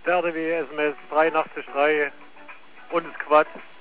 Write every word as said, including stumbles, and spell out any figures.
Konzerte wie S M S drei, achtzig drei und das Quad.